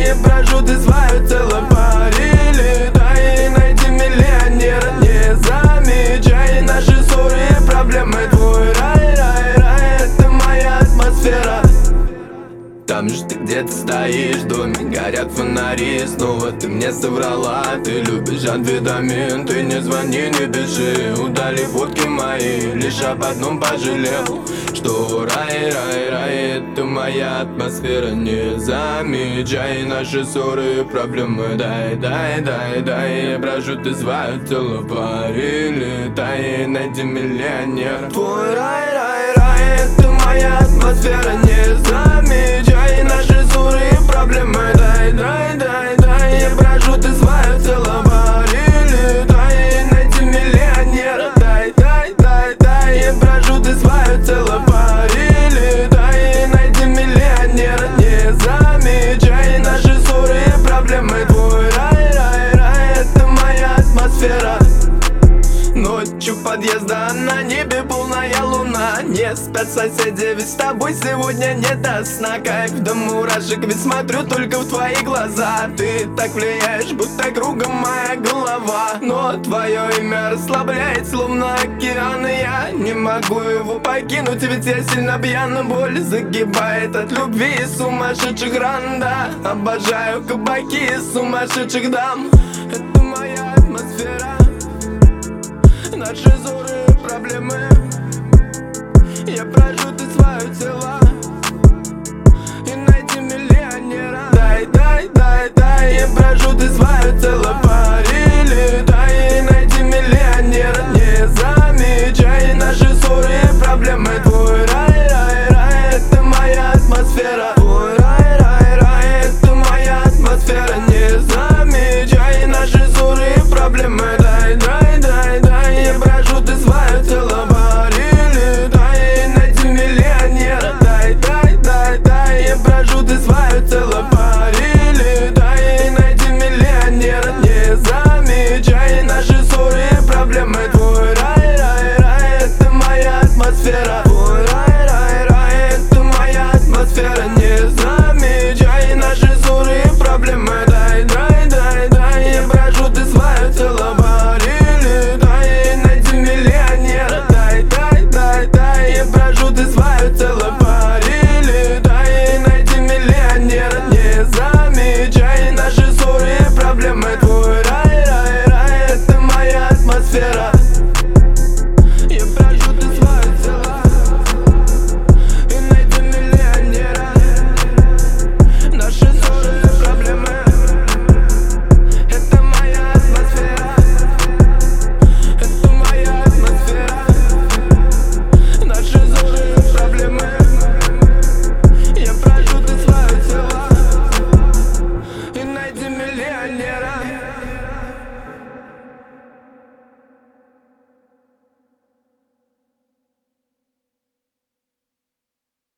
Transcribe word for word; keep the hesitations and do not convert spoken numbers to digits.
и прожжут и свою целую парили. Дай найди миллионера, не замечай наши ссоры и проблемы. Твой рай, рай, рай, это моя атмосфера. Там же ты где-то стоишь, в доме горят фонари. Снова ты мне соврала, ты любишь амфетамин. Ты не звони, не пиши, удали фотки мои. Лишь об одном пожалел, что рай, рай, рай, это моя атмосфера. Не замечай наши ссоры и проблемы. Дай, дай, дай, дай, я прошу, ты свою целую парили. Дай, найди миллионер. Твой рай, рай, рай, это моя атмосфера. Не замечай наши ссоры и проблемы. Дай, дай, дай, дай, я прошу, ты свою целую парили. Дай, найди миллионера. Дай, дай, дай, дай, я прошу, ты свою целую парили. Дай, найди миллионера. Не замечай наши ссоры и проблемы. Твой рай, рай, рай, это моя атмосфера. Ночью подъезда, на небе полная луна. Не спят соседи, ведь с тобой сегодня не до сна. Кайф до мурашек, ведь смотрю только в твои глаза. Ты так влияешь, будто кругом моя голова. Но твое имя расслабляет, словно океан. И я не могу его покинуть, ведь я сильно пьян. Боль загибает от любви и сумасшедших ран, да. Обожаю кабаки и сумасшедших дам. Это моя атмосфера. Наши ссоры и проблемы. Я прожжу ты свое тело и найди миллионера. Дай, дай, дай, дай, я прожжу ты свое тело парили. Дай, найди миллионера. Не замечай наши ссоры и проблемы. Твой рай, рай, рай, это моя атмосфера. Твой рай, рай, рай, это моя атмосфера. Не замечай наши ссоры и проблемы. Дай, дай, дай, дай, я прожжу ты свое тело парили. Дай, найди миллионера. Дай, дай, дай, дай, я прожжу ты свое тело парили. Дай, найди миллионера. Не замечай наши ссоры и проблемы. Твой рай, рай, рай, это моя атмосфера. Твой рай, рай, рай, это моя атмосфера. Не замечай наши ссоры и проблемы.